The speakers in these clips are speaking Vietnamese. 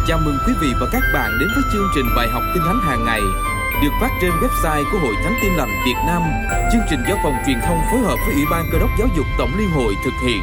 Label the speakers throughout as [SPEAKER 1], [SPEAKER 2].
[SPEAKER 1] Chào mừng quý vị và các bạn đến với chương trình bài học Kinh Thánh hàng ngày được phát trên website của Hội Thánh Tin Lành Việt Nam. Chương trình do Phòng Truyền thông phối hợp với Ủy ban Cơ đốc Giáo dục Tổng Liên hội thực hiện.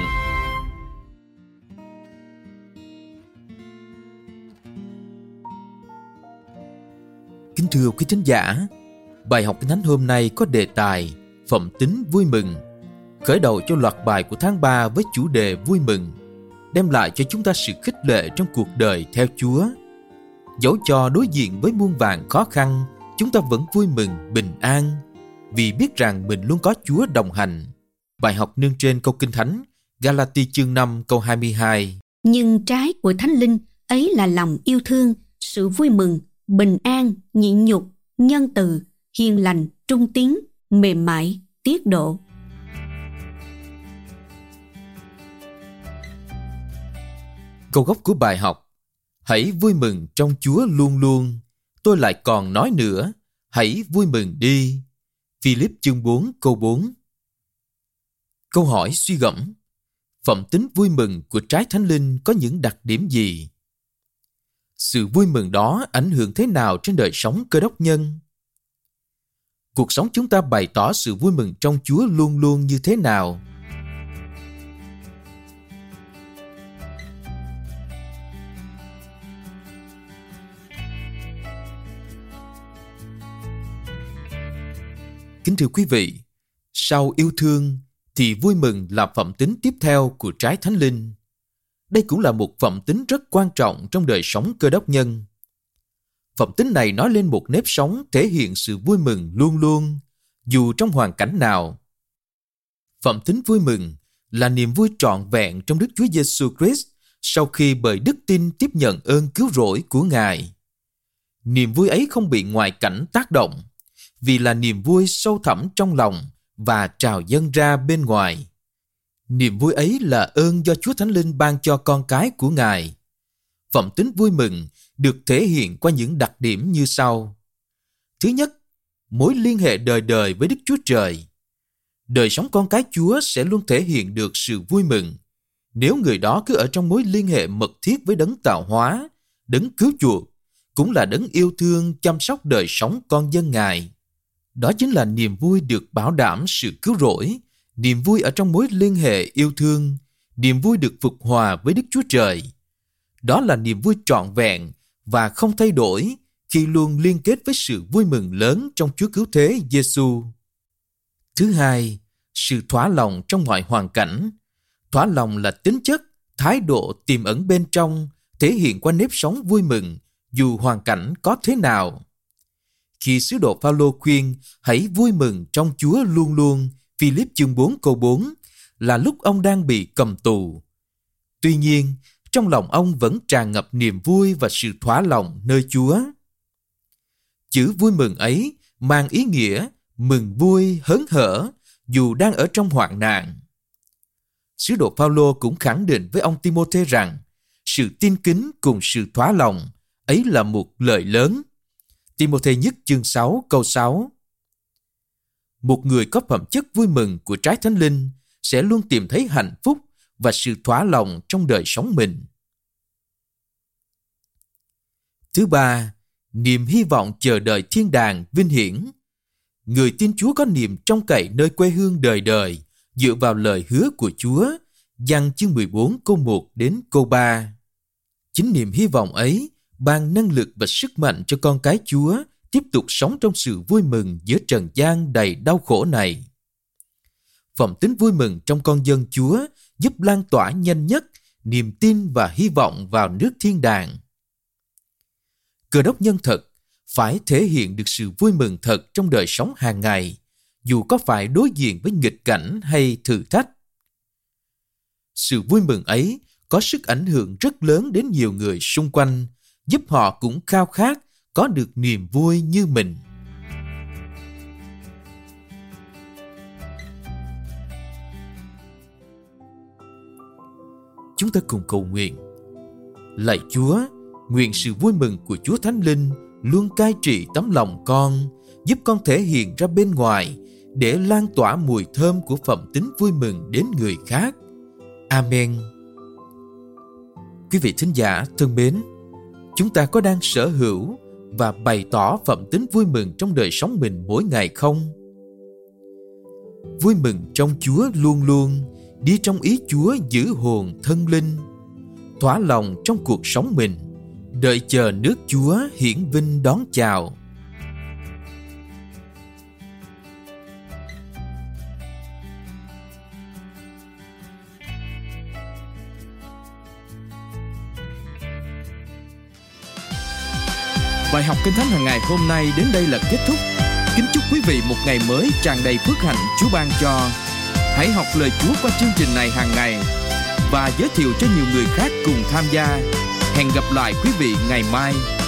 [SPEAKER 1] Kính thưa quý thính giả, bài học Kinh Thánh hôm nay có đề tài Phẩm tính vui mừng. Khởi đầu cho loạt bài của tháng 3 với chủ đề vui mừng, đem lại cho chúng ta sự khích lệ trong cuộc đời theo Chúa. Dẫu cho đối diện với muôn vàn khó khăn, chúng ta vẫn vui mừng, bình an, vì biết rằng mình luôn có Chúa đồng hành. Bài học nương trên câu Kinh Thánh Galati chương 5 câu 22.
[SPEAKER 2] Nhưng trái của Thánh Linh ấy là lòng yêu thương, sự vui mừng, bình an, nhịn nhục, nhân từ, hiền lành, trung tín, mềm mại, tiết độ.
[SPEAKER 1] Câu gốc của bài học: hãy vui mừng trong Chúa luôn luôn. Tôi lại còn nói nữa, hãy vui mừng đi. Philip chương 4 câu 4. Câu hỏi suy gẫm: phẩm tính vui mừng của trái Thánh Linh có những đặc điểm gì? Sự vui mừng đó ảnh hưởng thế nào trên đời sống Cơ đốc nhân? Cuộc sống chúng ta bày tỏ sự vui mừng trong Chúa luôn luôn như thế nào? Kính thưa quý vị, sau yêu thương thì vui mừng là phẩm tính tiếp theo của trái Thánh Linh. Đây cũng là một phẩm tính rất quan trọng trong đời sống Cơ đốc nhân. Phẩm tính này nói lên một nếp sống thể hiện sự vui mừng luôn luôn, dù trong hoàn cảnh nào. Phẩm tính vui mừng là niềm vui trọn vẹn trong Đức Chúa Giêsu Christ sau khi bởi đức tin tiếp nhận ơn cứu rỗi của Ngài. Niềm vui ấy không bị ngoại cảnh tác động, vì là niềm vui sâu thẳm trong lòng và trào dâng ra bên ngoài. Niềm vui ấy là ơn do Chúa Thánh Linh ban cho con cái của Ngài. Phẩm tính vui mừng được thể hiện qua những đặc điểm như sau. Thứ nhất, mối liên hệ đời đời với Đức Chúa Trời. Đời sống con cái Chúa sẽ luôn thể hiện được sự vui mừng nếu người đó cứ ở trong mối liên hệ mật thiết với Đấng tạo hóa, Đấng cứu chuộc, cũng là Đấng yêu thương chăm sóc đời sống con dân Ngài. Đó chính là niềm vui được bảo đảm sự cứu rỗi, niềm vui ở trong mối liên hệ yêu thương, niềm vui được phục hòa với Đức Chúa Trời. Đó là niềm vui trọn vẹn và không thay đổi khi luôn liên kết với sự vui mừng lớn trong Chúa Cứu Thế Giêsu. Thứ hai, sự thỏa lòng trong mọi hoàn cảnh. Thỏa lòng là tính chất, thái độ tiềm ẩn bên trong, thể hiện qua nếp sống vui mừng dù hoàn cảnh có thế nào. Khi sứ đồ Phao-lô khuyên hãy vui mừng trong Chúa luôn luôn, Philip chương 4 câu 4, là lúc ông đang bị cầm tù. Tuy nhiên, trong lòng ông vẫn tràn ngập niềm vui và sự thỏa lòng nơi Chúa. Chữ vui mừng ấy mang ý nghĩa mừng vui, hớn hở, dù đang ở trong hoạn nạn. Sứ đồ Phao-lô cũng khẳng định với ông Ti-mô-thê rằng sự tin kính cùng sự thỏa lòng ấy là một lợi lớn. Ti-mô-thê nhất chương 6 câu 6. Một người có phẩm chất vui mừng của trái Thánh Linh sẽ luôn tìm thấy hạnh phúc và sự thỏa lòng trong đời sống mình. Thứ ba, niềm hy vọng chờ đợi thiên đàng vinh hiển. Người tin Chúa có niềm trông cậy nơi quê hương đời đời, dựa vào lời hứa của Chúa. Giăng chương 14 câu 1 đến câu 3. Chính niềm hy vọng ấy ban năng lực và sức mạnh cho con cái Chúa tiếp tục sống trong sự vui mừng giữa trần gian đầy đau khổ này. Phẩm tính vui mừng trong con dân Chúa giúp lan tỏa nhanh nhất niềm tin và hy vọng vào nước thiên đàng. Cơ đốc nhân thật phải thể hiện được sự vui mừng thật trong đời sống hàng ngày, dù có phải đối diện với nghịch cảnh hay thử thách. Sự vui mừng ấy có sức ảnh hưởng rất lớn đến nhiều người xung quanh, giúp họ cũng khao khát có được niềm vui như mình. Chúng ta cùng cầu nguyện. Lạy Chúa, nguyện sự vui mừng của Chúa Thánh Linh luôn cai trị tấm lòng con, giúp con thể hiện ra bên ngoài để lan tỏa mùi thơm của phẩm tính vui mừng đến người khác. Amen. Quý vị thính giả thân mến, chúng ta có đang sở hữu và bày tỏ phẩm tính vui mừng trong đời sống mình mỗi ngày không? Vui mừng trong Chúa luôn luôn đi trong ý Chúa giữ hồn thân linh, thỏa lòng trong cuộc sống mình, đợi chờ nước Chúa hiển vinh đón chào. Bài học Kinh Thánh hàng ngày hôm nay đến đây là kết thúc. Kính chúc quý vị một ngày mới tràn đầy phước hạnh Chúa ban cho. Hãy học lời Chúa qua chương trình này hàng ngày và giới thiệu cho nhiều người khác cùng tham gia. Hẹn gặp lại quý vị ngày mai.